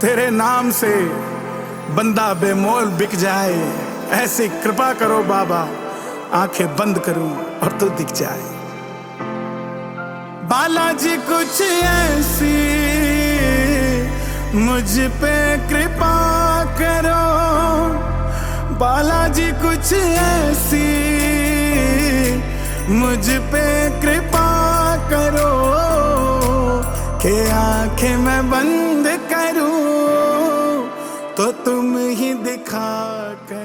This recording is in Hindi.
तेरे नाम से बंदा बेमोल बिक जाए, ऐसी कृपा करो बाबा, आंखें बंद करूं और तू दिख जाए। बालाजी कुछ ऐसी मुझ पे कृपा करो, बालाजी कुछ ऐसी मुझ पे कृपा करो कि आंखें मैं बंद करूं तो तुम ही दिखा कर